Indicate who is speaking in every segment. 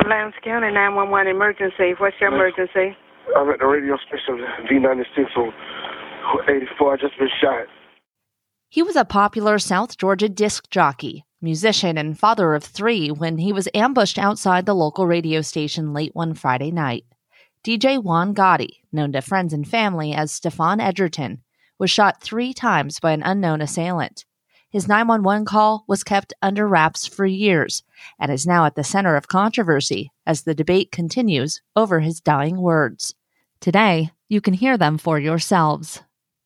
Speaker 1: Lowndes County 911 emergency. What's your emergency?
Speaker 2: I'm at the radio station V96 on 84. I just been shot.
Speaker 3: He was a popular South Georgia disc jockey, musician, and father of 3 when he was ambushed outside the local radio station late one Friday night. DJ Juan Gotti, known to friends and family as Stefan Edgerton, was shot 3 times by an unknown assailant. His 911 call was kept under wraps for years and is now at the center of controversy as the debate continues over his dying words. Today, you can hear them for yourselves.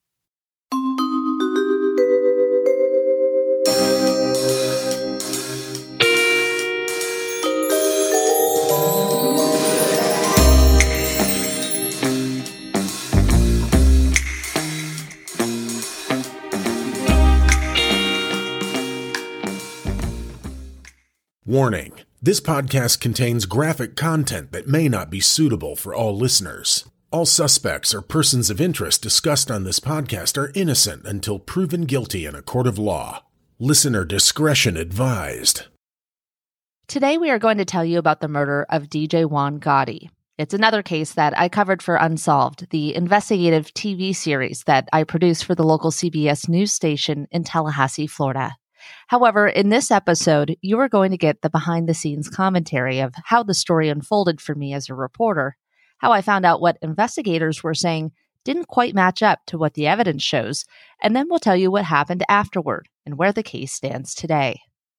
Speaker 4: Warning: this podcast contains graphic content that may not be suitable for all listeners. All suspects or persons of interest discussed on this podcast are innocent until proven guilty in a court of law. Listener discretion advised.
Speaker 3: Today we are going to tell you about the murder of DJ Juan Gotti. It's another case that I covered for Unsolved, the investigative TV series that I produce for the local CBS news station in Tallahassee, Florida. However, in this episode, you are going to get the behind-the-scenes commentary of how the story unfolded for me as a reporter, how I found out what investigators were saying didn't quite match up to what the evidence shows, and then we'll tell you what happened afterward and where the case stands today.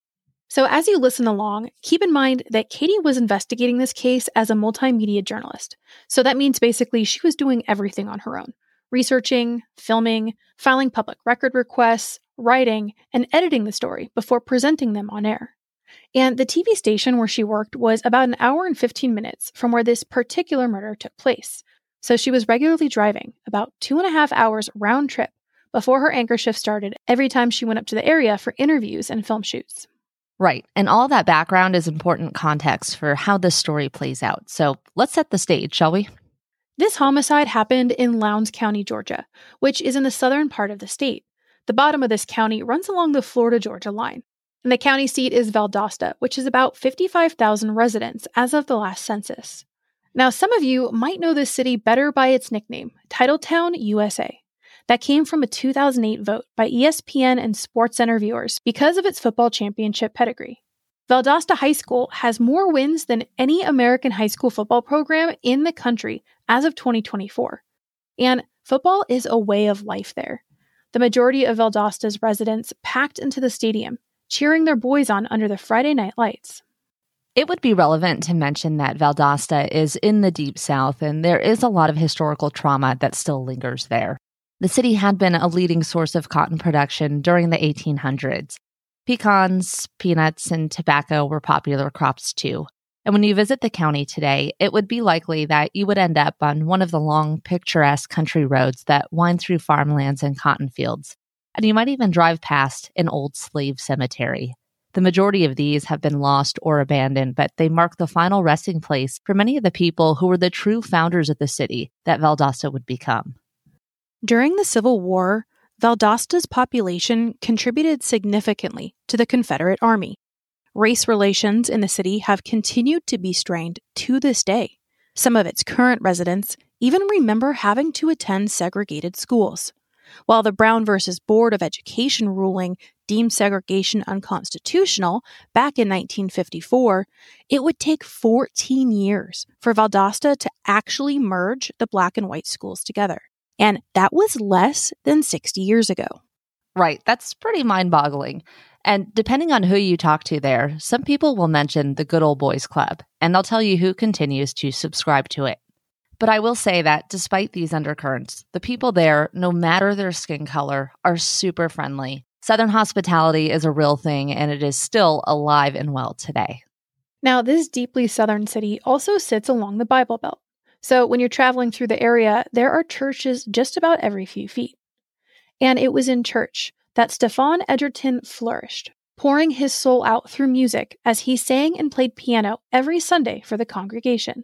Speaker 5: So as you listen along, keep in mind that Katie was investigating this case as a multimedia journalist. So that means basically she was doing everything on her own. Researching, filming, filing public record requests, writing, and editing the story before presenting them on air. And the TV station where she worked was about an hour and 15 minutes from where this particular murder took place. So she was regularly driving about 2.5 hours round trip before her anchor shift started every time she went up to the area for interviews and film shoots.
Speaker 3: Right, and all that background is important context for how this story plays out. So let's set the stage, shall we?
Speaker 5: This homicide happened in Lowndes County, Georgia, which is in the southern part of the state. The bottom of this county runs along the Florida-Georgia line, and the county seat is Valdosta, which is about 55,000 residents as of the last census. Now, some of you might know this city better by its nickname, Titletown, USA. That came from a 2008 vote by ESPN and SportsCenter viewers because of its football championship pedigree. Valdosta High School has more wins than any American high school football program in the country as of 2024. And football is a way of life there. The majority of Valdosta's residents packed into the stadium, cheering their boys on under the Friday night lights.
Speaker 3: It would be relevant to mention that Valdosta is in the Deep South, and there is a lot of historical trauma that still lingers there. The city had been a leading source of cotton production during the 1800s. Pecans, peanuts, and tobacco were popular crops too. And when you visit the county today, it would be likely that you would end up on one of the long, picturesque country roads that wind through farmlands and cotton fields. And you might even drive past an old slave cemetery. The majority of these have been lost or abandoned, but they mark the final resting place for many of the people who were the true founders of the city that Valdosta would become.
Speaker 5: During the Civil War, Valdosta's population contributed significantly to the Confederate Army. Race relations in the city have continued to be strained to this day. Some of its current residents even remember having to attend segregated schools. While the Brown versus Board of Education ruling deemed segregation unconstitutional back in 1954, it would take 14 years for Valdosta to actually merge the black and white schools together. And that was less than 60 years ago.
Speaker 3: Right, that's pretty mind-boggling. And depending on who you talk to there, some people will mention the Good Old Boys Club, and they'll tell you who continues to subscribe to it. But I will say that despite these undercurrents, the people there, no matter their skin color, are super friendly. Southern hospitality is a real thing, and it is still alive and well today.
Speaker 5: Now, this deeply southern city also sits along the Bible Belt. So when you're traveling through the area, there are churches just about every few feet. And it was in church that Stefan Edgerton flourished, pouring his soul out through music as he sang and played piano every Sunday for the congregation.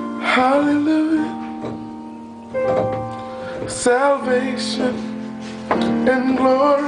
Speaker 2: Hallelujah, salvation and glory.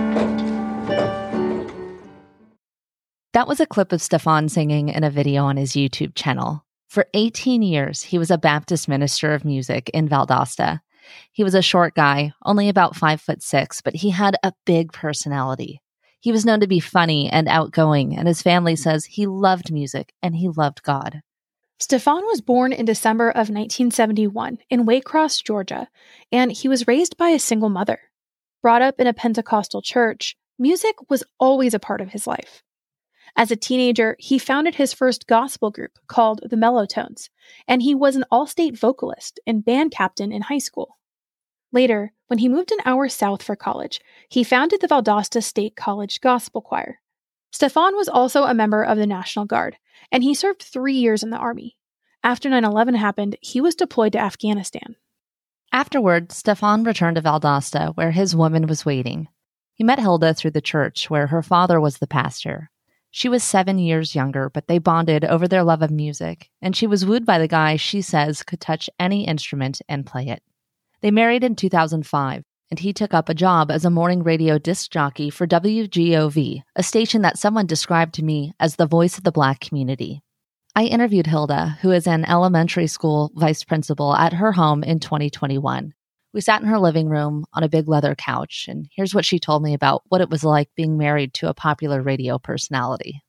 Speaker 3: That was a clip of Stefan singing in a video on his YouTube channel. For 18 years, he was a Baptist minister of music in Valdosta. He was a short guy, only about 5'6", but he had a big personality. He was known to be funny and outgoing, and his family says he loved music and he loved God.
Speaker 5: Stefan was born in December of 1971 in Waycross, Georgia, and he was raised by a single mother. Brought up in a Pentecostal church, music was always a part of his life. As a teenager, he founded his first gospel group called the Mellowtones, and he was an all-state vocalist and band captain in high school. Later, when he moved an hour south for college, he founded the Valdosta State College Gospel Choir. Stefan was also a member of the National Guard, and he served 3 years in the Army. After 9/11 happened, he was deployed to Afghanistan.
Speaker 3: Afterward, Stefan returned to Valdosta, where his woman was waiting. He met Hilda through the church, where her father was the pastor. She was 7 years younger, but they bonded over their love of music, and she was wooed by the guy she says could touch any instrument and play it. They married in 2005, and he took up a job as a morning radio disc jockey for WGOV, a station that someone described to me as the voice of the Black community. I interviewed Hilda, who is an elementary school vice principal, at her home in 2021. We sat in her living room on a big leather couch, and here's what she told me about what it was like being married to a popular radio personality.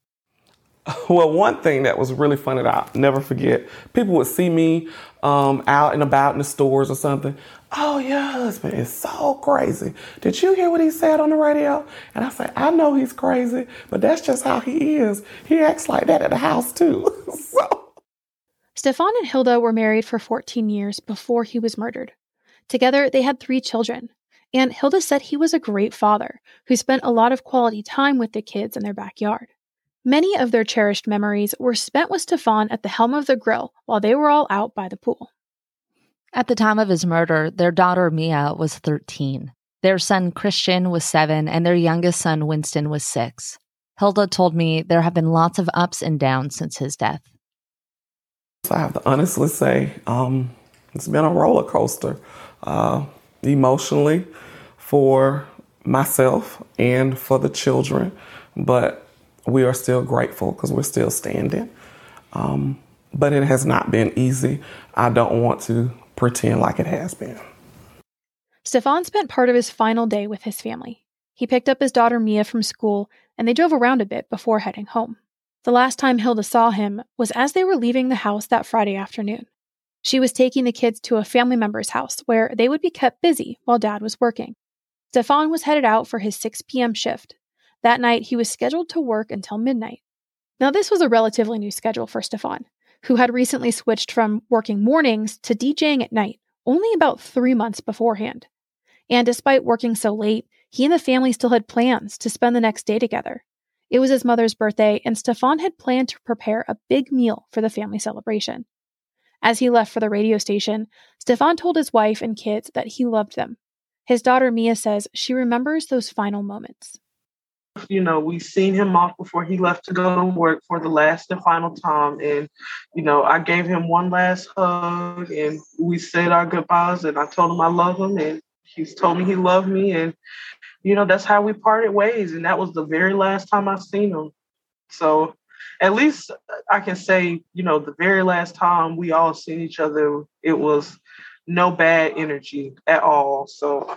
Speaker 6: Well, one thing that was really funny that I'll never forget, people would see me out and about in the stores or something. Oh, your husband is so crazy. Did you hear what he said on the radio? And I say, I know he's crazy, but that's just how he is. He acts like that at the house, too.
Speaker 5: Stefan and Hilda were married for 14 years before he was murdered. Together, they had 3 children, and Hilda said he was a great father who spent a lot of quality time with the kids in their backyard. Many of their cherished memories were spent with Stefan at the helm of the grill while they were all out by the pool.
Speaker 3: At the time of his murder, their daughter Mia was 13. Their son Christian was 7, and their youngest son Winston was 6. Hilda told me there have been lots of ups and downs since his death.
Speaker 6: I have to honestly say, it's been a roller coaster. Emotionally for myself and for the children, but we are still grateful because we're still standing. But it has not been easy. I don't want to pretend like it has been.
Speaker 5: Stefan spent part of his final day with his family. He picked up his daughter Mia from school, and they drove around a bit before heading home. The last time Hilda saw him was as they were leaving the house that Friday afternoon. She was taking the kids to a family member's house where they would be kept busy while Dad was working. Stefan was headed out for his 6 p.m. shift. That night, he was scheduled to work until midnight. Now, this was a relatively new schedule for Stefan, who had recently switched from working mornings to DJing at night, only about 3 months beforehand. And despite working so late, he and the family still had plans to spend the next day together. It was his mother's birthday, and Stefan had planned to prepare a big meal for the family celebration. As he left for the radio station, Stefan told his wife and kids that he loved them. His daughter Mia says she remembers those final moments.
Speaker 7: You know, we seen him off before he left to go to work for the last and final time. And, you know, I gave him one last hug and we said our goodbyes and I told him I love him and he's told me he loved me. And, you know, that's how we parted ways. And that was the very last time I seen him. So at least I can say, you know, the very last time we all seen each other, it was no bad energy at all. So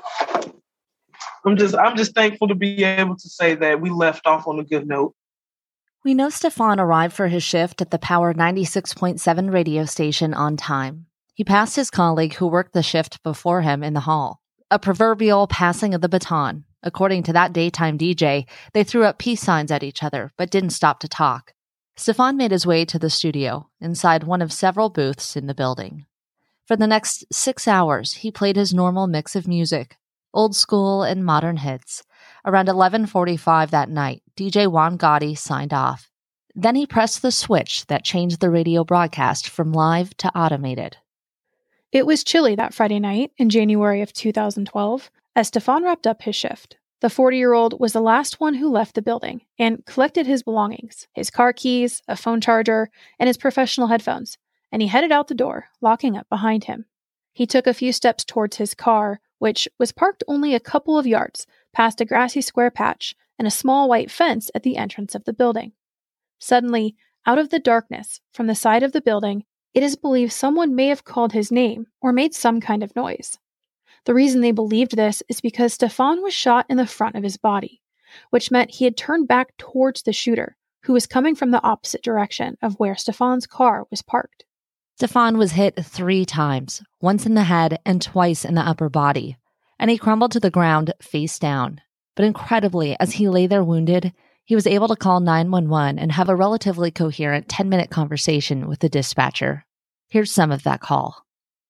Speaker 7: I'm just thankful to be able to say that we left off on a good note.
Speaker 3: We know Stefan arrived for his shift at the Power 96.7 radio station on time. He passed his colleague who worked the shift before him in the hall. A proverbial passing of the baton. According to that daytime DJ, they threw up peace signs at each other, but didn't stop to talk. Stefan made his way to the studio, inside one of several booths in the building. For the next 6 hours, he played his normal mix of music, old school and modern hits. Around 11:45 that night, DJ Juan Gotti signed off. Then he pressed the switch that changed the radio broadcast from live to automated.
Speaker 5: It was chilly that Friday night in January of 2012 as Stefan wrapped up his shift. The 40-year-old was the last one who left the building and collected his belongings, his car keys, a phone charger, and his professional headphones, and he headed out the door, locking up behind him. He took a few steps towards his car, which was parked only a couple of yards past a grassy square patch and a small white fence at the entrance of the building. Suddenly, out of the darkness, from the side of the building, it is believed someone may have called his name or made some kind of noise. The reason they believed this is because Stefan was shot in the front of his body, which meant he had turned back towards the shooter, who was coming from the opposite direction of where Stefan's car was parked.
Speaker 3: Stefan was hit 3 times, once in the head and twice in the upper body, and he crumbled to the ground face down. But incredibly, as he lay there wounded, he was able to call 911 and have a relatively coherent 10-minute conversation with the dispatcher. Here's some of that call.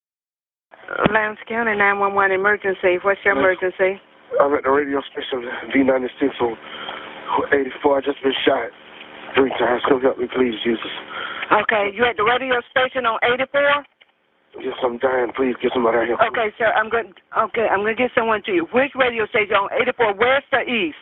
Speaker 1: Lowndes County 911 emergency. What's your emergency?
Speaker 2: I'm at the radio station V96 on 84. I just been shot 3 times. Come help me, please, Jesus.
Speaker 1: Okay, you at the radio station on 84?
Speaker 2: Yes, I'm dying. Please get somebody out here.
Speaker 1: Okay, sir. I'm going to get someone to you. Which radio station on 84? West or east?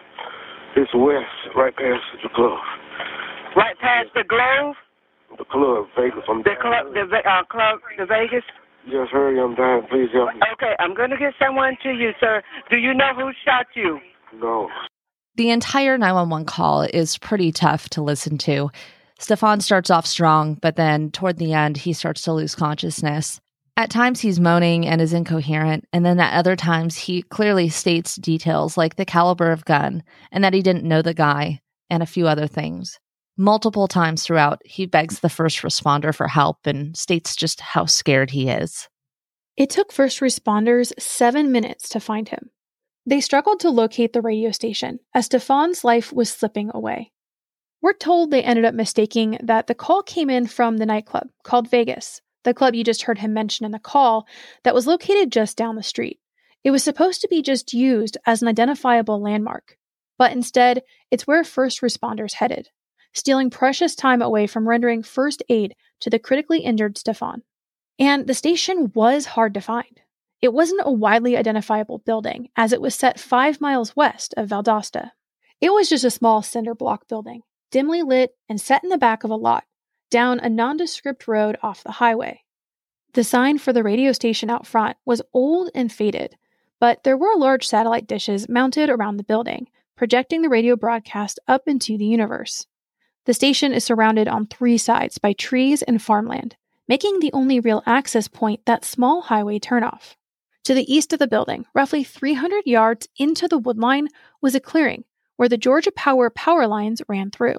Speaker 2: It's west, right past the club.
Speaker 1: Right past the Globe?
Speaker 2: The club, Vegas. I'm
Speaker 1: The
Speaker 2: dying.
Speaker 1: club, the Vegas?
Speaker 2: Yes, hurry. I'm dying. Please help me.
Speaker 1: Okay, I'm going to get someone to you, sir. Do you know who shot you?
Speaker 2: No.
Speaker 3: The entire 911 call is pretty tough to listen to. Stefan starts off strong, but then toward the end, he starts to lose consciousness. At times, he's moaning and is incoherent, and then at other times, he clearly states details like the caliber of gun and that he didn't know the guy, and a few other things. Multiple times throughout, he begs the first responder for help and states just how scared he is.
Speaker 5: It took first responders 7 minutes to find him. They struggled to locate the radio station as Stefan's life was slipping away. We're told they ended up mistaking that the call came in from the nightclub called Vegas, the club you just heard him mention in the call that was located just down the street. It was supposed to be just used as an identifiable landmark, but instead, it's where first responders headed, stealing precious time away from rendering first aid to the critically injured Stefan. And the station was hard to find. It wasn't a widely identifiable building, as it was set 5 miles west of Valdosta. It was just a small cinder block building, dimly lit and set in the back of a lot, down a nondescript road off the highway. The sign for the radio station out front was old and faded, but there were large satellite dishes mounted around the building, projecting the radio broadcast up into the universe. The station is surrounded on 3 sides by trees and farmland, making the only real access point that small highway turnoff. To the east of the building, roughly 300 yards into the woodline, was a clearing where the Georgia Power lines ran through.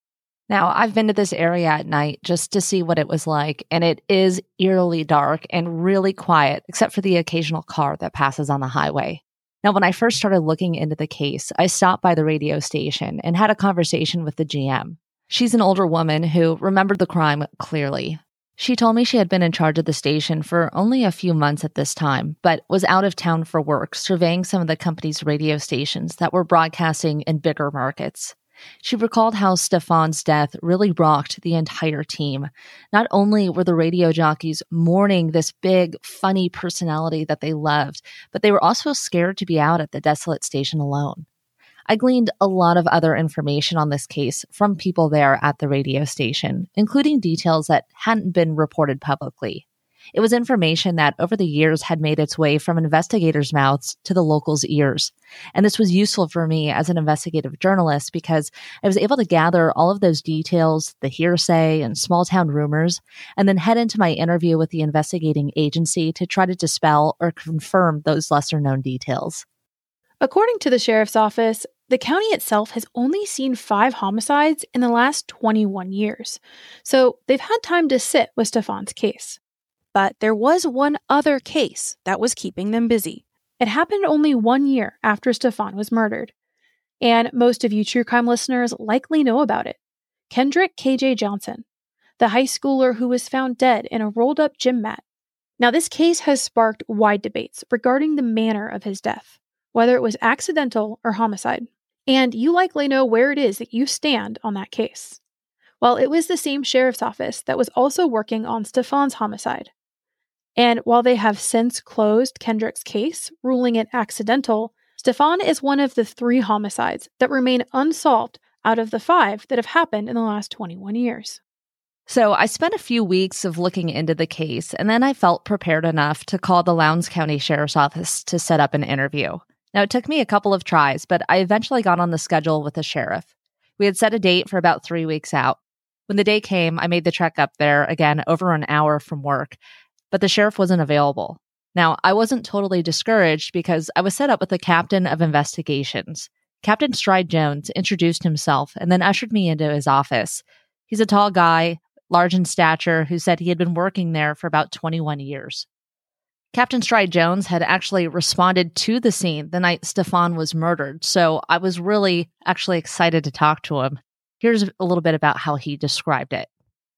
Speaker 3: Now, I've been to this area at night just to see what it was like, and it is eerily dark and really quiet, except for the occasional car that passes on the highway. Now, when I first started looking into the case, I stopped by the radio station and had a conversation with the GM. She's an older woman who remembered the crime clearly. She told me she had been in charge of the station for only a few months at this time, but was out of town for work, surveying some of the company's radio stations that were broadcasting in bigger markets. She recalled how Stefan's death really rocked the entire team. Not only were the radio jockeys mourning this big, funny personality that they loved, but they were also scared to be out at the desolate station alone. I gleaned a lot of other information on this case from people there at the radio station, including details that hadn't been reported publicly. It was information that over the years had made its way from investigators' mouths to the locals' ears. And this was useful for me as an investigative journalist because I was able to gather all of those details, the hearsay and small-town rumors, and then head into my interview with the investigating agency to try to dispel or confirm those lesser-known details.
Speaker 5: According to the sheriff's office, the county itself has only seen 5 homicides in the last 21 years, so they've had time to sit with Stefan's case. But there was one other case that was keeping them busy. It happened only 1 year after Stefan was murdered. And most of you true crime listeners likely know about it. Kendrick KJ Johnson, the high schooler who was found dead in a rolled-up gym mat. Now, this case has sparked wide debates regarding the manner of his death, whether it was accidental or homicide. And you likely know where it is that you stand on that case. Well, it was the same sheriff's office that was also working on Stefan's homicide. And while they have since closed Kendrick's case, ruling it accidental, Stefan is one of the 3 homicides that remain unsolved out of the 5 that have happened in the last 21 years.
Speaker 3: So I spent a few weeks of looking into the case, and then I felt prepared enough to call the Lowndes County Sheriff's Office to set up an interview. Now, it took me a couple of tries, but I eventually got on the schedule with the sheriff. We had set a date for about 3 weeks out. When the day came, I made the trek up there, again, over an hour from work, but the sheriff wasn't available. Now, I wasn't totally discouraged because I was set up with the captain of investigations. Captain Stride Jones introduced himself and then ushered me into his office. He's a tall guy, large in stature, who said he had been working there for about 21 years. Captain Stride Jones had actually responded to the scene the night Stefan was murdered, so I was really actually excited to talk to him. Here's a little bit about how he described it.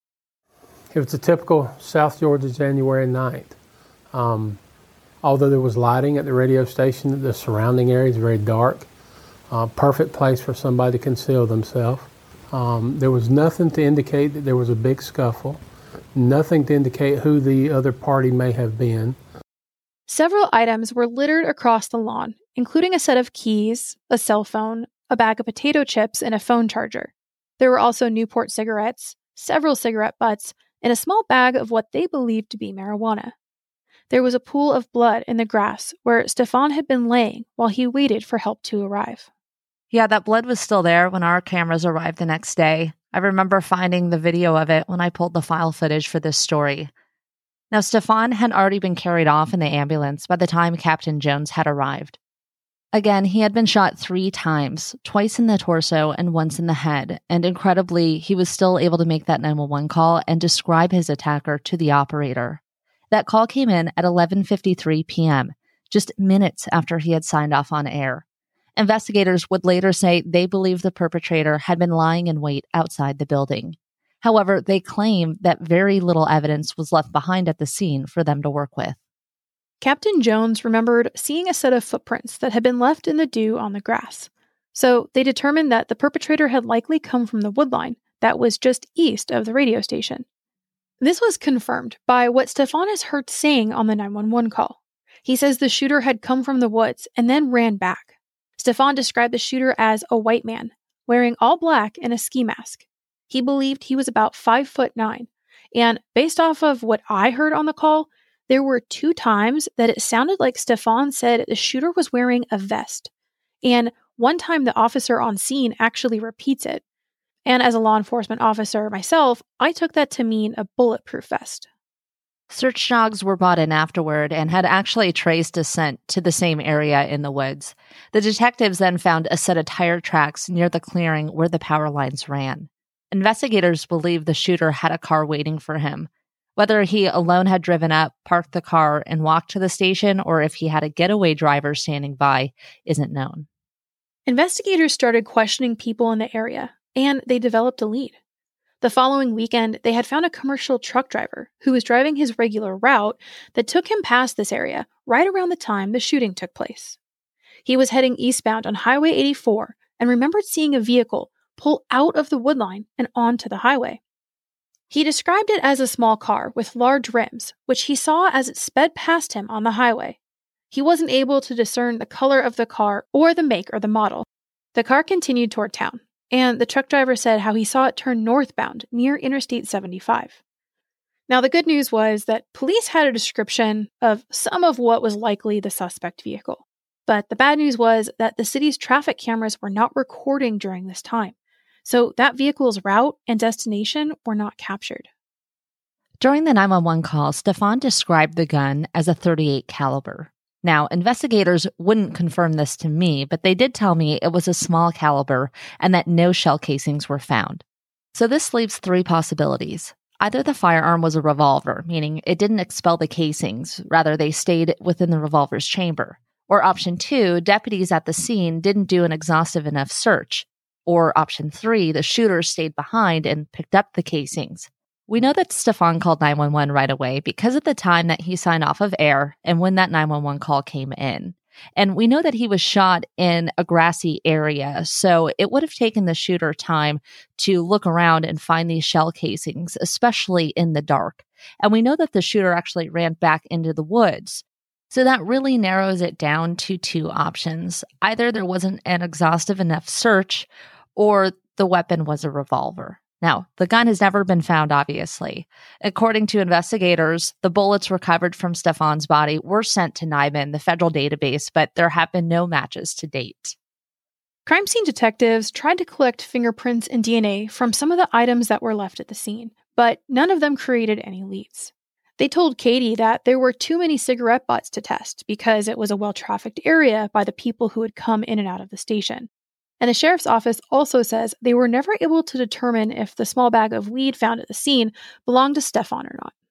Speaker 8: It was a typical South Georgia January night. Although there was lighting at the radio station, the surrounding area is very dark. Perfect place for somebody to conceal themselves. There was nothing to indicate that there was a big scuffle, nothing to indicate who the other party may have been.
Speaker 5: Several items were littered across the lawn, including a set of keys, a cell phone, a bag of potato chips, and a phone charger. There were also Newport cigarettes, several cigarette butts, and a small bag of what they believed to be marijuana. There was a pool of blood in the grass where Stefan had been laying while he waited for help to arrive.
Speaker 3: Yeah, that blood was still there when our cameras arrived the next day. I remember finding the video of it when I pulled the file footage for this story. Now, Stefan had already been carried off in the ambulance by the time Captain Jones had arrived. Again, he had been shot 3 times, twice in the torso and once in the head, and incredibly, he was still able to make that 911 call and describe his attacker to the operator. That call came in at 11:53 p.m., just minutes after he had signed off on air. Investigators would later say they believe the perpetrator had been lying in wait outside the building. However, they claim that very little evidence was left behind at the scene for them to work with.
Speaker 5: Captain Jones remembered seeing a set of footprints that had been left in the dew on the grass. So they determined that the perpetrator had likely come from the woodline that was just east of the radio station. This was confirmed by what Stefan is heard saying on the 911 call. He says the shooter had come from the woods and then ran back. Stefan described the shooter as a white man, wearing all black and a ski mask. He believed he was about 5'9", and based off of what I heard on the call, there were 2 times that it sounded like Stefan said the shooter was wearing a vest. And one time the officer on scene actually repeats it. And as a law enforcement officer myself, I took that to mean a bulletproof vest.
Speaker 3: Search dogs were brought in afterward and had actually traced a scent to the same area in the woods. The detectives then found a set of tire tracks near the clearing where the power lines ran. Investigators believe the shooter had a car waiting for him. Whether he alone had driven up, parked the car, and walked to the station, or if he had a getaway driver standing by, isn't known.
Speaker 5: Investigators started questioning people in the area, and they developed a lead. The following weekend, they had found a commercial truck driver who was driving his regular route that took him past this area right around the time the shooting took place. He was heading eastbound on Highway 84 and remembered seeing a vehicle pull out of the woodline and onto the highway. He described it as a small car with large rims, which he saw as it sped past him on the highway. He wasn't able to discern the color of the car or the make or the model. The car continued toward town, and the truck driver said how he saw it turn northbound near Interstate 75. Now, the good news was that police had a description of some of what was likely the suspect vehicle. But the bad news was that the city's traffic cameras were not recording during this time. So that vehicle's route and destination were not captured.
Speaker 3: During the 911 call, Stefan described the gun as a .38 caliber. Now, investigators wouldn't confirm this to me, but they did tell me it was a small caliber and that no shell casings were found. So this leaves 3 possibilities. Either the firearm was a revolver, meaning it didn't expel the casings, rather they stayed within the revolver's chamber. Or option 2, deputies at the scene didn't do an exhaustive enough search. Or option 3, the shooter stayed behind and picked up the casings. We know that Stefan called 911 right away because of the time that he signed off of air and when that 911 call came in. And we know that he was shot in a grassy area, so it would have taken the shooter time to look around and find these shell casings, especially in the dark. And we know that the shooter actually ran back into the woods. So that really narrows it down to 2 options. Either there wasn't an exhaustive enough search, or the weapon was a revolver. Now, the gun has never been found, obviously. According to investigators, the bullets recovered from Stefan's body were sent to NIMN, the federal database, but there have been no matches to date.
Speaker 5: Crime scene detectives tried to collect fingerprints and DNA from some of the items that were left at the scene, but none of them created any leads. They told Katie that there were too many cigarette butts to test because it was a well-trafficked area by the people who would come in and out of the station. And the sheriff's office also says they were never able to determine if the small bag of weed found at the scene belonged to Stefan or not.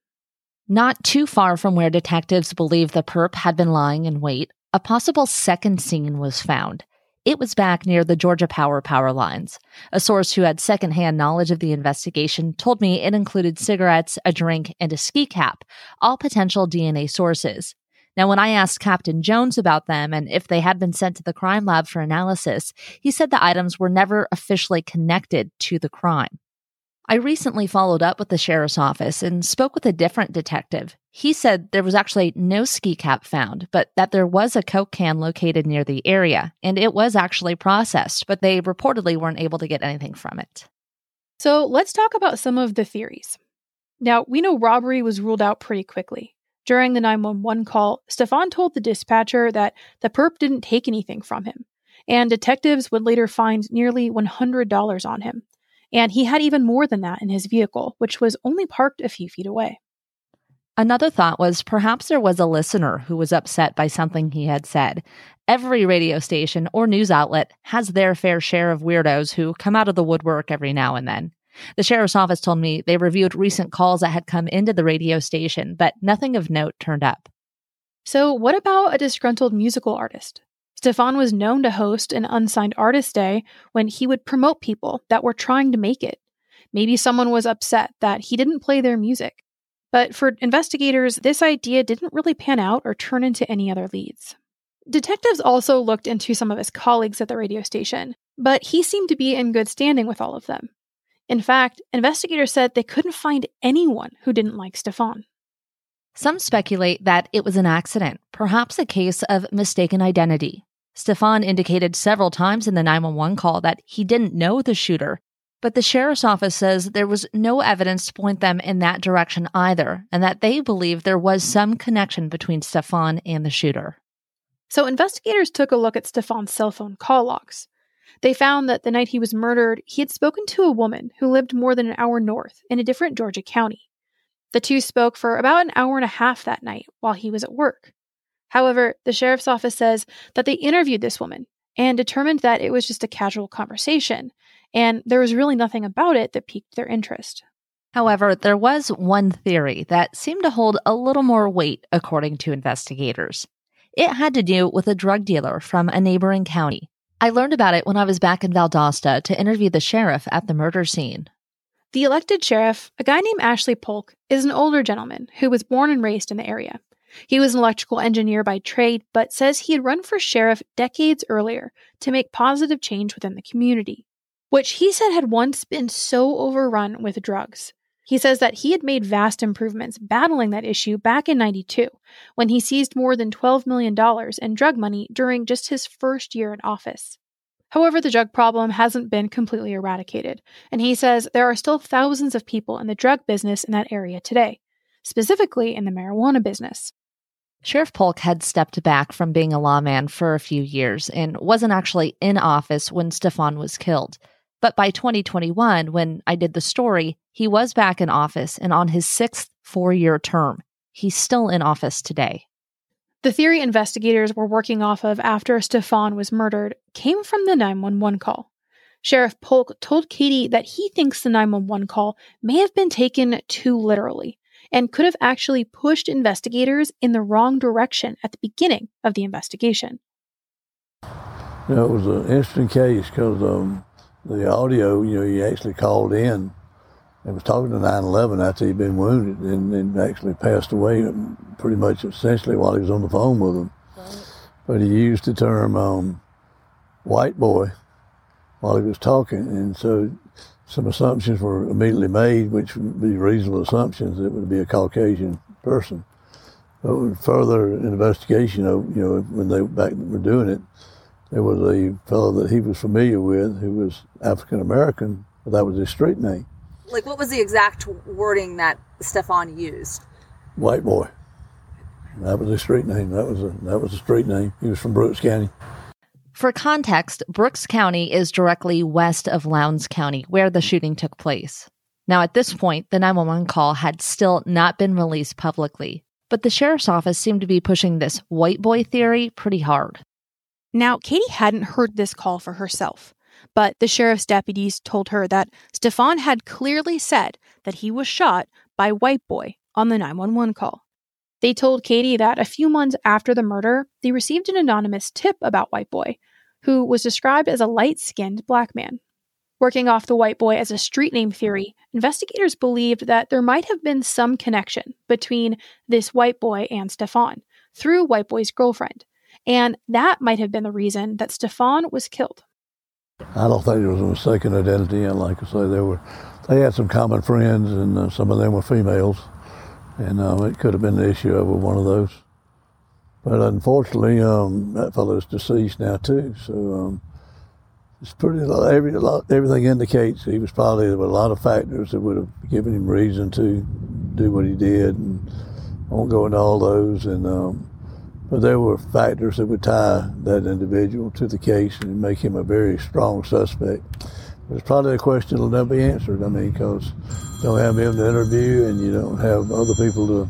Speaker 3: Not too far from where detectives believe the perp had been lying in wait, a possible second scene was found. It was back near the Georgia Power lines. A source who had secondhand knowledge of the investigation told me it included cigarettes, a drink, and a ski cap, all potential DNA sources. Now, when I asked Captain Jones about them and if they had been sent to the crime lab for analysis, he said the items were never officially connected to the crime. I recently followed up with the sheriff's office and spoke with a different detective. He said there was actually no ski cap found, but that there was a Coke can located near the area, and it was actually processed, but they reportedly weren't able to get anything from it.
Speaker 5: So let's talk about some of the theories. Now, we know robbery was ruled out pretty quickly. During the 911 call, Stefan told the dispatcher that the perp didn't take anything from him, and detectives would later find nearly $100 on him. And he had even more than that in his vehicle, which was only parked a few feet away.
Speaker 3: Another thought was perhaps there was a listener who was upset by something he had said. Every radio station or news outlet has their fair share of weirdos who come out of the woodwork every now and then. The sheriff's office told me they reviewed recent calls that had come into the radio station, but nothing of note turned up.
Speaker 5: So what about a disgruntled musical artist? Stefan was known to host an unsigned artist day when he would promote people that were trying to make it. Maybe someone was upset that he didn't play their music. But for investigators, this idea didn't really pan out or turn into any other leads. Detectives also looked into some of his colleagues at the radio station, but he seemed to be in good standing with all of them. In fact, investigators said they couldn't find anyone who didn't like Stefan.
Speaker 3: Some speculate that it was an accident, perhaps a case of mistaken identity. Stefan indicated several times in the 911 call that he didn't know the shooter, but the sheriff's office says there was no evidence to point them in that direction either, and that they believe there was some connection between Stefan and the shooter.
Speaker 5: So investigators took a look at Stefan's cell phone call logs. They found that the night he was murdered, he had spoken to a woman who lived more than an hour north in a different Georgia county. The two spoke for about an hour and a half that night while he was at work. However, the sheriff's office says that they interviewed this woman and determined that it was just a casual conversation, and there was really nothing about it that piqued their interest.
Speaker 3: However, there was one theory that seemed to hold a little more weight, according to investigators. It had to do with a drug dealer from a neighboring county. I learned about it when I was back in Valdosta to interview the sheriff at the murder scene.
Speaker 5: The elected sheriff, a guy named Ashley Polk, is an older gentleman who was born and raised in the area. He was an electrical engineer by trade, but says he had run for sheriff decades earlier to make positive change within the community, which he said had once been so overrun with drugs. He says that he had made vast improvements battling that issue back in '92, when he seized more than $12 million in drug money during just his first year in office. However, the drug problem hasn't been completely eradicated, and he says there are still thousands of people in the drug business in that area today, specifically in the marijuana business.
Speaker 3: Sheriff Polk had stepped back from being a lawman for a few years and wasn't actually in office when Stefan was killed. But by 2021, when I did the story, he was back in office and on his 6th 4-year term. He's still in office today.
Speaker 5: The theory investigators were working off of after Stefan was murdered came from the 911 call. Sheriff Polk told Katie that he thinks the 911 call may have been taken too literally and could have actually pushed investigators in the wrong direction at the beginning of the investigation.
Speaker 9: You know, it was an interesting case because the audio, he actually called in and was talking to 911 after he'd been wounded and actually passed away pretty much essentially while he was on the phone with them. Right. But he used the term white boy while he was talking, and so some assumptions were immediately made, which would be reasonable assumptions that it would be a Caucasian person. But with further investigation, when they were doing it, there was a fellow that he was familiar with who was African American, but that was his street name.
Speaker 10: Like, what was the exact wording that Stefan used?
Speaker 9: White boy. That was his street name. That was a street name. He was from Brooks County.
Speaker 3: For context, Brooks County is directly west of Lowndes County, where the shooting took place. Now, at this point, the 911 call had still not been released publicly, but the sheriff's office seemed to be pushing this white boy theory pretty hard.
Speaker 5: Now, Katie hadn't heard this call for herself, but the sheriff's deputies told her that Stefan had clearly said that he was shot by White Boy on the 911 call. They told Katie that a few months after the murder, they received an anonymous tip about White Boy, who was described as a light-skinned black man. Working off the White Boy as a street name theory, investigators believed that there might have been some connection between this White Boy and Stefan through White Boy's girlfriend, and that might have been the reason that Stefan was killed.
Speaker 9: I don't think it was a mistaken identity, and like I say, they had some common friends, and some of them were females. And it could have been the issue over one of those. But unfortunately, that fellow is deceased now too. So it's everything indicates he was probably, there were a lot of factors that would have given him reason to do what he did. And I won't go into all those. But there were factors that would tie that individual to the case and make him a very strong suspect. But it's probably a question that'll never be answered. I mean, because you don't have him to interview, and you don't have other people to,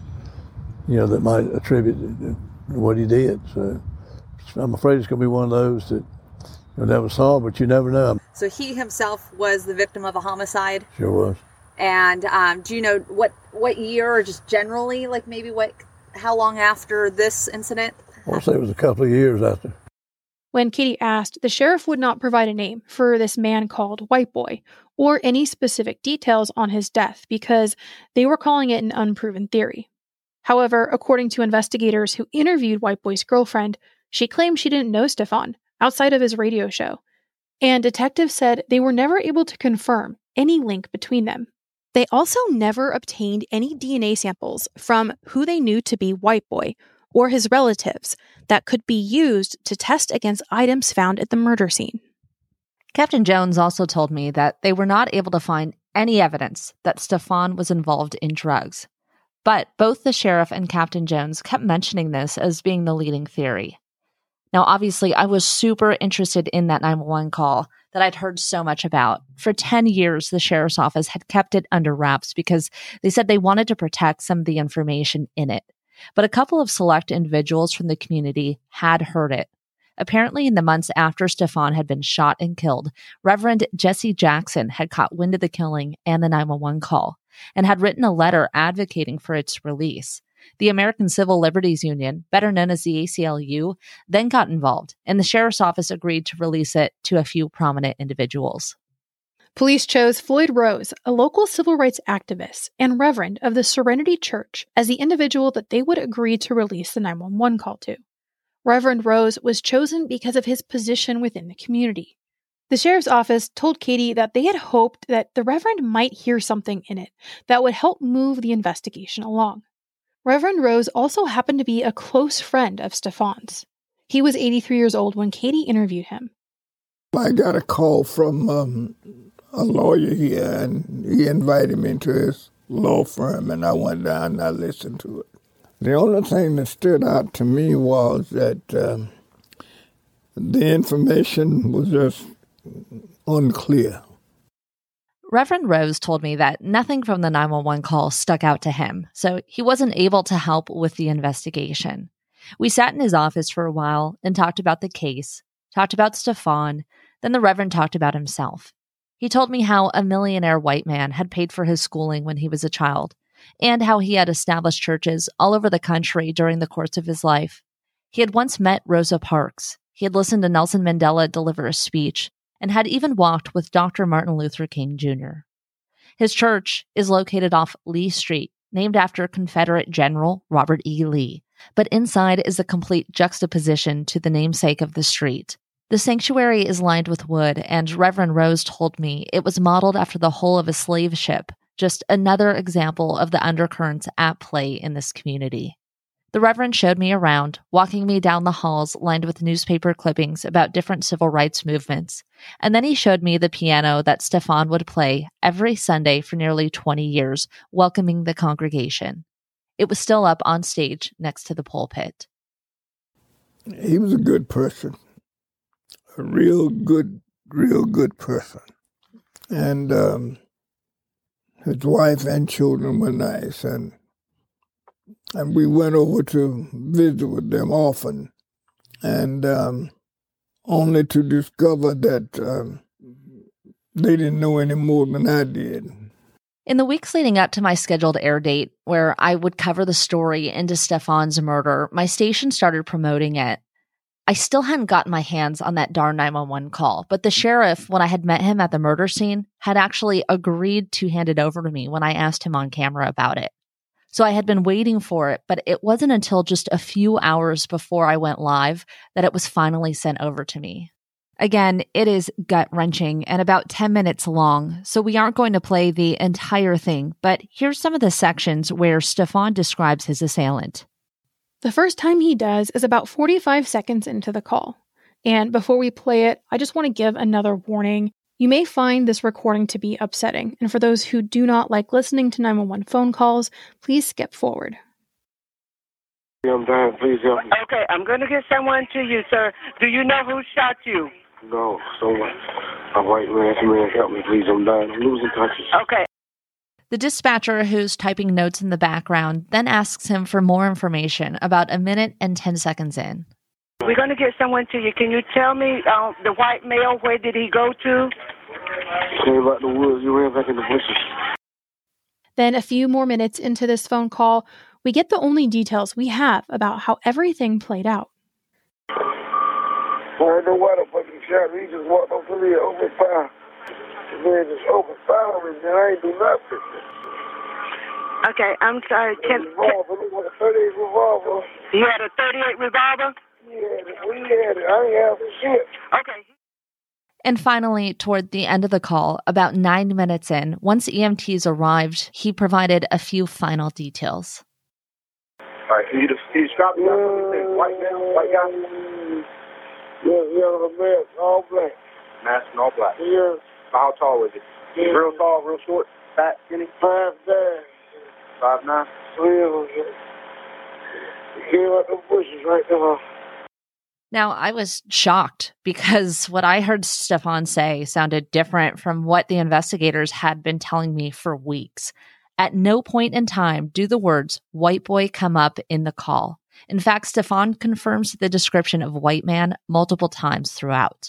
Speaker 9: that might attribute what he did. So I'm afraid it's going to be one of those that you'll never solve, but you never know.
Speaker 10: So he himself was the victim of a homicide?
Speaker 9: Sure was.
Speaker 10: And do you know what year, or just generally, like maybe how long after this incident?
Speaker 9: I want to say it was a couple of years after.
Speaker 5: When Katie asked, the sheriff would not provide a name for this man called White Boy or any specific details on his death because they were calling it an unproven theory. However, according to investigators who interviewed White Boy's girlfriend, she claimed she didn't know Stefan outside of his radio show. And detectives said they were never able to confirm any link between them. They also never obtained any DNA samples from who they knew to be White Boy or his relatives that could be used to test against items found at the murder scene.
Speaker 3: Captain Jones also told me that they were not able to find any evidence that Stefan was involved in drugs. But both the sheriff and Captain Jones kept mentioning this as being the leading theory. Now, obviously, I was super interested in that 911 call that I'd heard so much about. For 10 years, the sheriff's office had kept it under wraps because they said they wanted to protect some of the information in it. But a couple of select individuals from the community had heard it. Apparently, in the months after Stefan had been shot and killed, Reverend Jesse Jackson had caught wind of the killing and the 911 call, and had written a letter advocating for its release. The American Civil Liberties Union, better known as the ACLU, then got involved, and the sheriff's office agreed to release it to a few prominent individuals.
Speaker 5: Police chose Floyd Rose, a local civil rights activist and reverend of the Serenity Church, as the individual that they would agree to release the 911 call to. Reverend Rose was chosen because of his position within the community. The sheriff's office told Katie that they had hoped that the reverend might hear something in it that would help move the investigation along. Reverend Rose also happened to be a close friend of Stefan's. He was 83 years old when Katie interviewed him.
Speaker 11: I got a call from a lawyer here, and he invited me to his law firm, and I went down and I listened to it. The only thing that stood out to me was that the information was just unclear.
Speaker 3: Reverend Rose told me that nothing from the 911 call stuck out to him, so he wasn't able to help with the investigation. We sat in his office for a while and talked about the case, talked about Stefan, then the Reverend talked about himself. He told me how a millionaire white man had paid for his schooling when he was a child, and how he had established churches all over the country during the course of his life. He had once met Rosa Parks. He had listened to Nelson Mandela deliver a speech, and had even walked with Dr. Martin Luther King Jr. His church is located off Lee Street, named after Confederate General Robert E. Lee, but inside is a complete juxtaposition to the namesake of the street. The sanctuary is lined with wood, and Reverend Rose told me it was modeled after the hull of a slave ship, just another example of the undercurrents at play in this community. The Reverend showed me around, walking me down the halls lined with newspaper clippings about different civil rights movements. And then he showed me the piano that Stefan would play every Sunday for nearly 20 years, welcoming the congregation. It was still up on stage next to the pulpit.
Speaker 11: He was a good person, a real good person. And his wife and children were nice, and we went over to visit with them often, and only to discover that they didn't know any more than I did.
Speaker 3: In the weeks leading up to my scheduled air date, where I would cover the story into Stefan's murder, my station started promoting it. I still hadn't gotten my hands on that darn 911 call, but the sheriff, when I had met him at the murder scene, had actually agreed to hand it over to me when I asked him on camera about it. So I had been waiting for it, but it wasn't until just a few hours before I went live that it was finally sent over to me. Again, it is gut-wrenching and about 10 minutes long, so we aren't going to play the entire thing, but here's some of the sections where Stefan describes his assailant.
Speaker 5: The first time he does is about 45 seconds into the call. And before we play it, I just want to give another warning. You may find this recording to be upsetting, and for those who do not like listening to 911 phone calls, please skip forward.
Speaker 2: I'm dying. Please help me.
Speaker 1: Okay, I'm going to get someone to you, sir. Do you know who shot you?
Speaker 2: No, someone. A white man, help me, please. I'm dying. I'm losing consciousness.
Speaker 1: Okay.
Speaker 3: The dispatcher, who's typing notes in the background, then asks him for more information about a minute and 10 seconds in.
Speaker 1: We're going to get someone to you. Can you tell me the white male, where did he go to?
Speaker 2: Came out the woods. You ran back in the bushes.
Speaker 5: Then a few more minutes into this phone call, we get the only details we have about how everything played out.
Speaker 2: Well, I know why the fucking shot. He just walked up to me and opened fire. The man just opened fire on me, man. I ain't do nothing.
Speaker 1: Okay, I'm sorry.
Speaker 2: Revolver. It was a 38 revolver.
Speaker 1: You had a 38 revolver?
Speaker 2: Yeah, we had it. I ain't have shit.
Speaker 1: Okay.
Speaker 3: And finally, toward the end of the call, about 9 minutes in, once EMTs arrived, he provided a few final details.
Speaker 2: All right, can you stop me? White guy? Yeah, mask, all black. Mask and all black. Yeah. How tall was it? Yeah. Real tall, real short, fat, skinny? 5'9". 5'9"? Yeah. He came out the bushes right there.
Speaker 3: Now, I was shocked because what I heard Stefan say sounded different from what the investigators had been telling me for weeks. At no point in time do the words white boy come up in the call. In fact, Stefan confirms the description of white man multiple times throughout.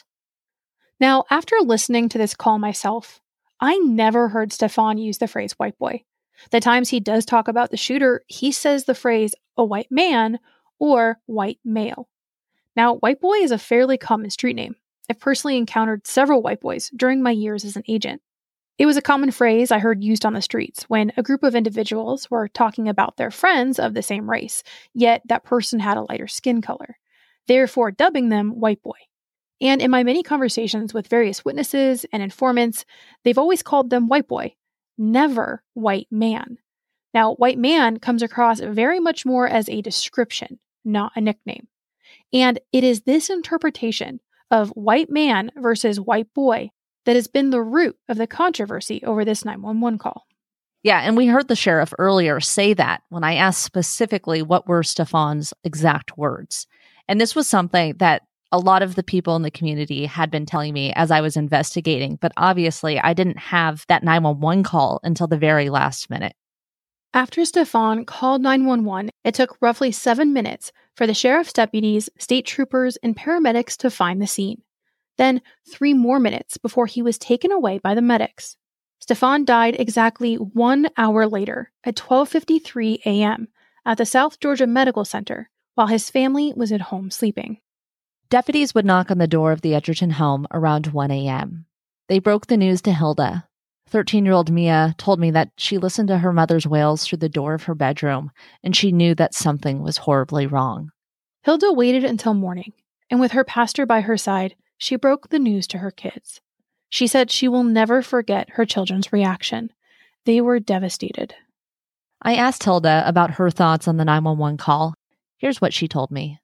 Speaker 5: Now, after listening to this call myself, I never heard Stefan use the phrase white boy. The times he does talk about the shooter, he says the phrase a white man or white male. Now, white boy is a fairly common street name. I've personally encountered several white boys during my years as an agent. It was a common phrase I heard used on the streets when a group of individuals were talking about their friends of the same race, yet that person had a lighter skin color, therefore dubbing them white boy. And in my many conversations with various witnesses and informants, they've always called them white boy, never white man. Now, white man comes across very much more as a description, not a nickname. And it is this interpretation of white man versus white boy that has been the root of the controversy over this 911 call.
Speaker 3: Yeah, and we heard the sheriff earlier say that when I asked specifically what were Stefan's exact words. And this was something that a lot of the people in the community had been telling me as I was investigating, but obviously I didn't have that 911 call until the very last minute.
Speaker 5: After Stefan called 911, it took roughly 7 minutes for the sheriff's deputies, state troopers, and paramedics to find the scene. Then 3 more minutes before he was taken away by the medics. Stefan died exactly 1 hour later at 12:53 a.m. at the South Georgia Medical Center while his family was at home sleeping.
Speaker 3: Deputies would knock on the door of the Edgerton home around 1 a.m. They broke the news to Hilda. 13-year-old Mia told me that she listened to her mother's wails through the door of her bedroom, and she knew that something was horribly wrong.
Speaker 5: Hilda waited until morning, and with her pastor by her side, she broke the news to her kids. She said she will never forget her children's reaction. They were devastated.
Speaker 3: I asked Hilda about her thoughts on the 911 call, Here's what she told me.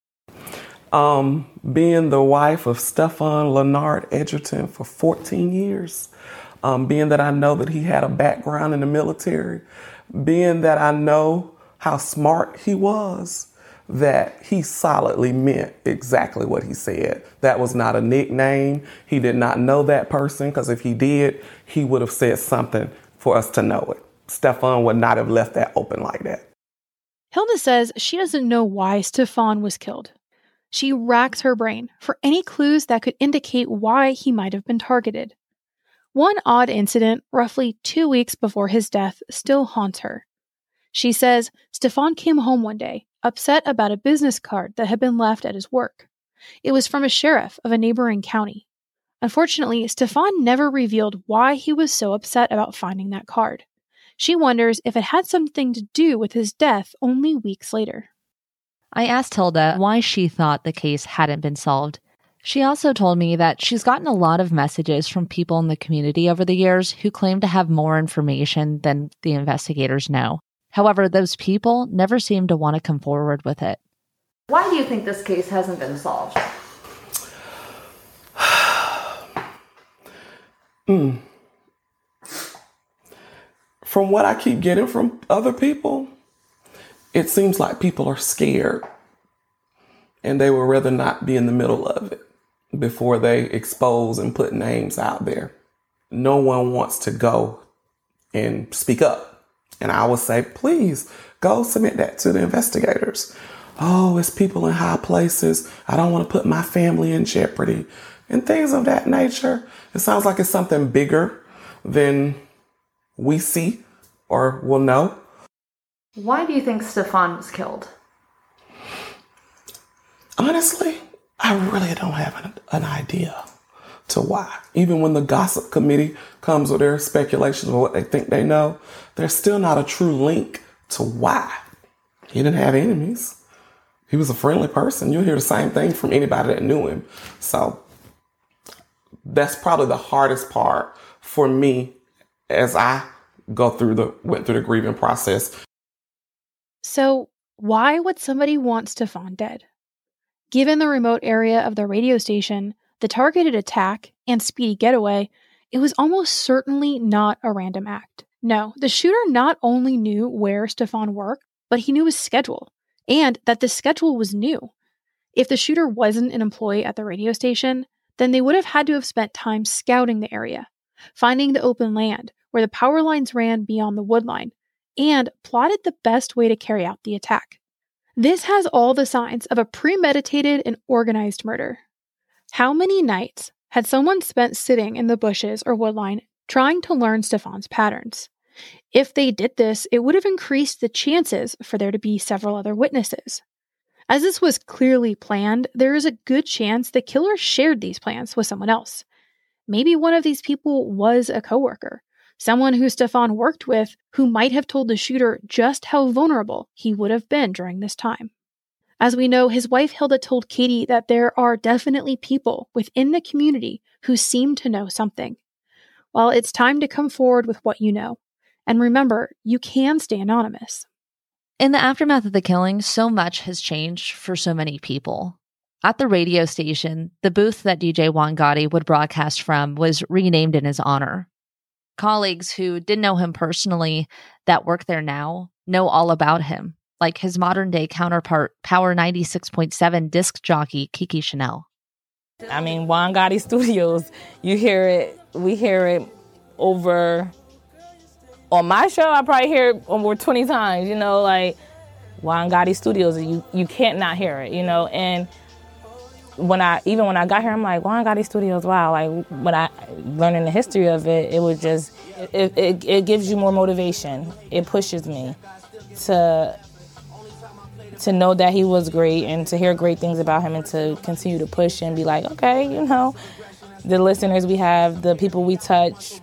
Speaker 6: Being the wife of Stefan Leonard Edgerton for 14 years, being that I know that he had a background in the military, being that I know how smart he was, that he solidly meant exactly what he said. That was not a nickname. He did not know that person, because if he did, he would have said something for us to know it. Stefan would not have left that open like that.
Speaker 5: Hilda says she doesn't know why Stefan was killed. She racks her brain for any clues that could indicate why he might have been targeted. One odd incident, roughly 2 weeks before his death, still haunts her. She says Stefan came home one day, upset about a business card that had been left at his work. It was from a sheriff of a neighboring county. Unfortunately, Stefan never revealed why he was so upset about finding that card. She wonders if it had something to do with his death only weeks later.
Speaker 3: I asked Hilda why she thought the case hadn't been solved. She also told me that she's gotten a lot of messages from people in the community over the years who claim to have more information than the investigators know. However, those people never seem to want to come forward with it.
Speaker 10: Why do you think this case hasn't been solved?
Speaker 6: From what I keep getting from other people, it seems like people are scared and they would rather not be in the middle of it before they expose and put names out there. No one wants to go and speak up. And I would say, please go submit that to the investigators. Oh, it's people in high places. I don't want to put my family in jeopardy and things of that nature. It sounds like it's something bigger than we see or will know.
Speaker 10: Why do you think Stefan was killed?
Speaker 6: Honestly, I really don't have an idea to why. Even when the gossip committee comes with their speculations of what they think they know, there's still not a true link to why. He didn't have enemies. He was a friendly person. You'll hear the same thing from anybody that knew him. So that's probably the hardest part for me as I went through the grieving process.
Speaker 5: So why would somebody want Stefan dead? Given the remote area of the radio station, the targeted attack, and speedy getaway, it was almost certainly not a random act. No, the shooter not only knew where Stefan worked, but he knew his schedule, and that the schedule was new. If the shooter wasn't an employee at the radio station, then they would have had to have spent time scouting the area, finding the open land where the power lines ran beyond the wood line, and plotted the best way to carry out the attack. This has all the signs of a premeditated and organized murder. How many nights had someone spent sitting in the bushes or woodline trying to learn Stefan's patterns? If they did this, it would have increased the chances for there to be several other witnesses. As this was clearly planned, there is a good chance the killer shared these plans with someone else. Maybe one of these people was a coworker, someone who Stefan worked with who might have told the shooter just how vulnerable he would have been during this time. As we know, his wife Hilda told Katie that there are definitely people within the community who seem to know something. Well, it's time to come forward with what you know. And remember, you can stay anonymous.
Speaker 3: In the aftermath of the killing, so much has changed for so many people. At the radio station, the booth that DJ Juan Gotti would broadcast from was renamed in his honor. Colleagues who didn't know him personally that work there now know all about him, like his modern-day counterpart, Power 96.7 disc jockey Kiki Chanel.
Speaker 12: I mean, Juan Gotti Studios, we hear it over... On my show, I probably hear it over 20 times, like Juan Gotti Studios, you can't not hear it, and when I got here, I'm like, Juan Gotti Studios, wow. Like, when I learning the history of it, it was just, it gives you more motivation. It pushes me to know that he was great and to hear great things about him and to continue to push and be like, okay, the listeners we have, the people we touch,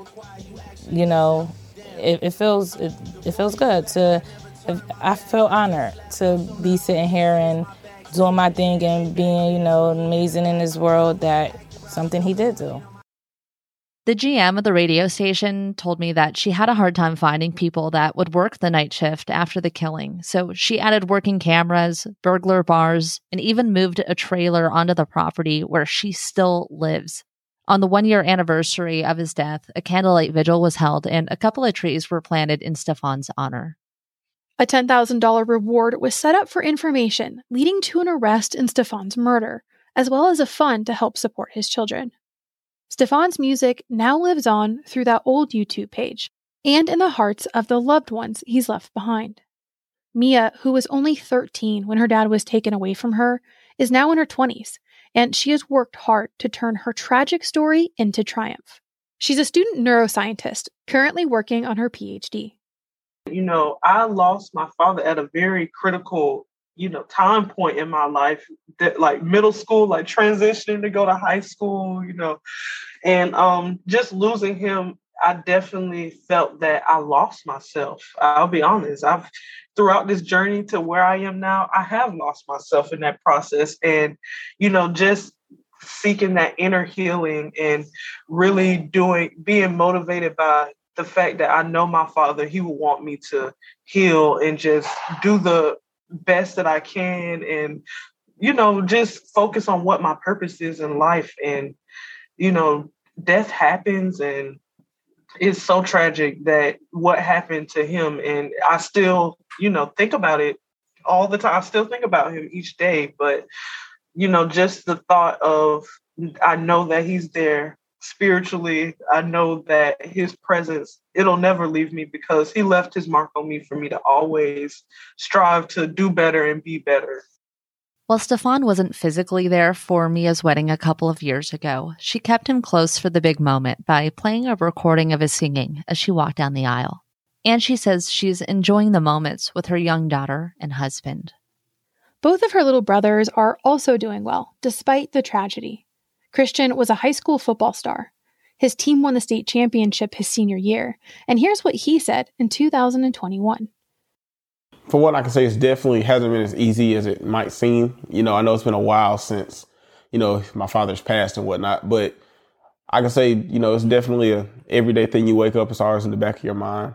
Speaker 12: it feels good I feel honored to be sitting here and doing my thing and being, amazing in this world, that something he did do.
Speaker 3: The GM of the radio station told me that she had a hard time finding people that would work the night shift after the killing, so she added working cameras, burglar bars, and even moved a trailer onto the property where she still lives. On the 1-year anniversary of his death, a candlelight vigil was held and a couple of trees were planted in Stefan's honor.
Speaker 5: A $10,000 reward was set up for information leading to an arrest in Stefan's murder, as well as a fund to help support his children. Stefan's music now lives on through that old YouTube page and in the hearts of the loved ones he's left behind. Mia, who was only 13 when her dad was taken away from her, is now in her 20s, and she has worked hard to turn her tragic story into triumph. She's a student neuroscientist, currently working on her PhD.
Speaker 7: You know, I lost my father at a very critical, time point in my life, that like middle school, like transitioning to go to high school, and just losing him, I definitely felt that I lost myself. I'll be honest. Throughout this journey to where I am now, I have lost myself in that process. And, just seeking that inner healing and really being motivated by the fact that I know my father, he would want me to heal and just do the best that I can and, just focus on what my purpose is in life. And, death happens and it's so tragic that what happened to him. And I still, think about it all the time. I still think about him each day, but, just the thought of, I know that he's there spiritually. I know that his presence, it'll never leave me because he left his mark on me for me to always strive to do better and be better.
Speaker 3: While Stefan wasn't physically there for Mia's wedding a couple of years ago, she kept him close for the big moment by playing a recording of his singing as she walked down the aisle. And she says she's enjoying the moments with her young daughter and husband.
Speaker 5: Both of her little brothers are also doing well, despite the tragedy. Christian was a high school football star. His team won the state championship his senior year, and here's what he said in 2021.
Speaker 6: For what I can say, it definitely hasn't been as easy as it might seem. I know it's been a while since, my father's passed and whatnot, but I can say, it's definitely a everyday thing you wake up, it's always in the back of your mind.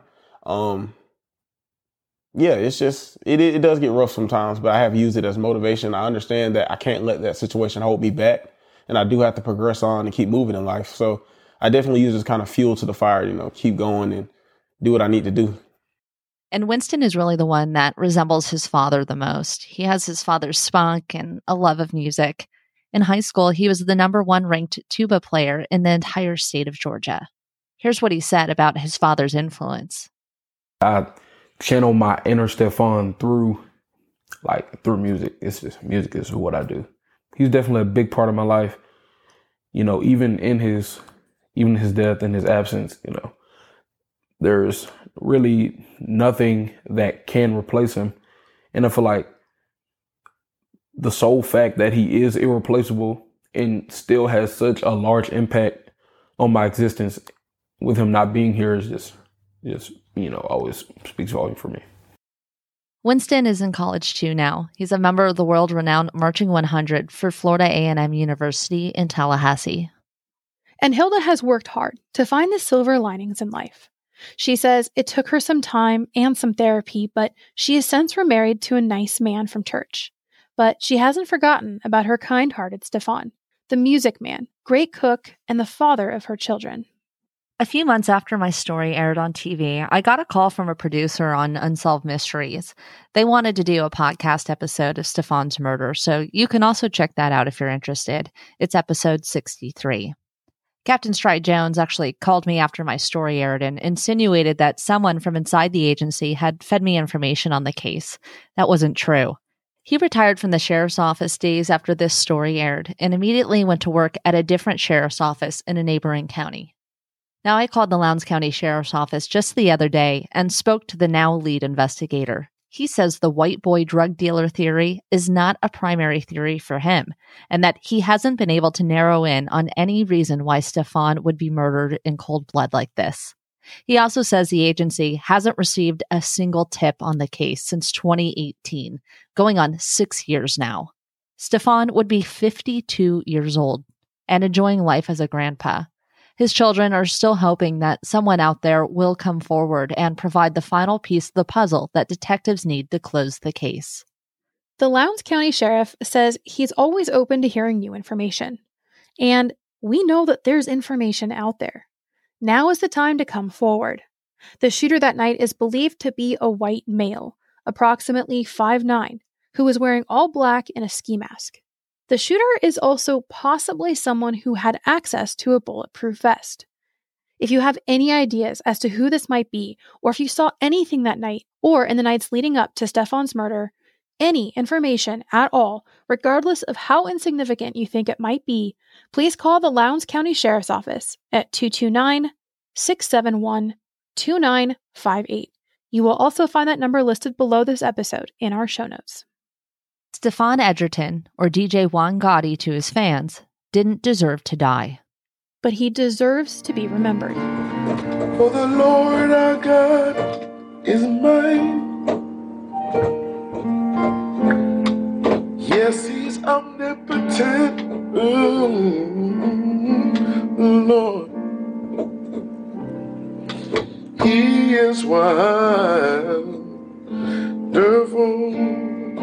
Speaker 6: It's just, it does get rough sometimes, but I have used it as motivation. I understand that I can't let that situation hold me back, and I do have to progress on and keep moving in life. So I definitely use it as kind of fuel to the fire, keep going and do what I need to do.
Speaker 3: And Winston is really the one that resembles his father the most. He has his father's spunk and a love of music. In high school, he was the #1 ranked tuba player in the entire state of Georgia. Here's what he said about his father's influence.
Speaker 13: I channel my inner Stefan through music. It's just music is what I do. He's definitely a big part of my life. Even in his death and his absence, there's really nothing that can replace him. And I feel like the sole fact that he is irreplaceable and still has such a large impact on my existence with him not being here is just always speaks volume for me.
Speaker 3: Winston is in college too now. He's a member of the world-renowned Marching 100 for Florida A&M University in Tallahassee.
Speaker 5: And Hilda has worked hard to find the silver linings in life. She says it took her some time and some therapy, but she has since remarried to a nice man from church. But she hasn't forgotten about her kind-hearted Stefan, the music man, great cook, and the father of her children.
Speaker 3: A few months after my story aired on TV, I got a call from a producer on Unsolved Mysteries. They wanted to do a podcast episode of Stefan's murder, so you can also check that out if you're interested. It's episode 63. Captain Stride Jones actually called me after my story aired and insinuated that someone from inside the agency had fed me information on the case. That wasn't true. He retired from the sheriff's office days after this story aired and immediately went to work at a different sheriff's office in a neighboring county. Now, I called the Lowndes County Sheriff's Office just the other day and spoke to the now lead investigator. He says the white boy drug dealer theory is not a primary theory for him, and that he hasn't been able to narrow in on any reason why Stefan would be murdered in cold blood like this. He also says the agency hasn't received a single tip on the case since 2018, going on 6 years now. Stefan would be 52 years old and enjoying life as a grandpa. His children are still hoping that someone out there will come forward and provide the final piece of the puzzle that detectives need to close the case.
Speaker 5: The Lowndes County Sheriff says he's always open to hearing new information. And we know that there's information out there. Now is the time to come forward. The shooter that night is believed to be a white male, approximately 5'9", who was wearing all black and a ski mask. The shooter is also possibly someone who had access to a bulletproof vest. If you have any ideas as to who this might be, or if you saw anything that night or in the nights leading up to Stefan's murder, any information at all, regardless of how insignificant you think it might be, please call the Lowndes County Sheriff's Office at 229-671-2958. You will also find that number listed below this episode in our show notes.
Speaker 3: Stefan Edgerton, or DJ Juan Gotti to his fans, didn't deserve to die.
Speaker 5: But he deserves to be remembered.
Speaker 14: For the Lord our God is mine. Yes, he's omnipotent. Lord. He is wonderful.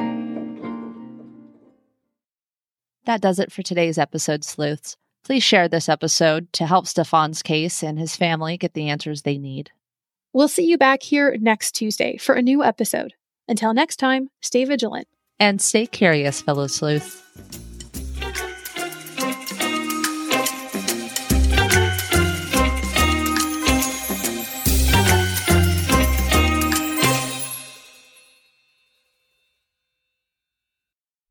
Speaker 3: That does it for today's episode, Sleuths. Please share this episode to help Stefan's case and his family get the answers they need.
Speaker 5: We'll see you back here next Tuesday for a new episode. Until next time, stay vigilant.
Speaker 3: And stay curious, fellow sleuths.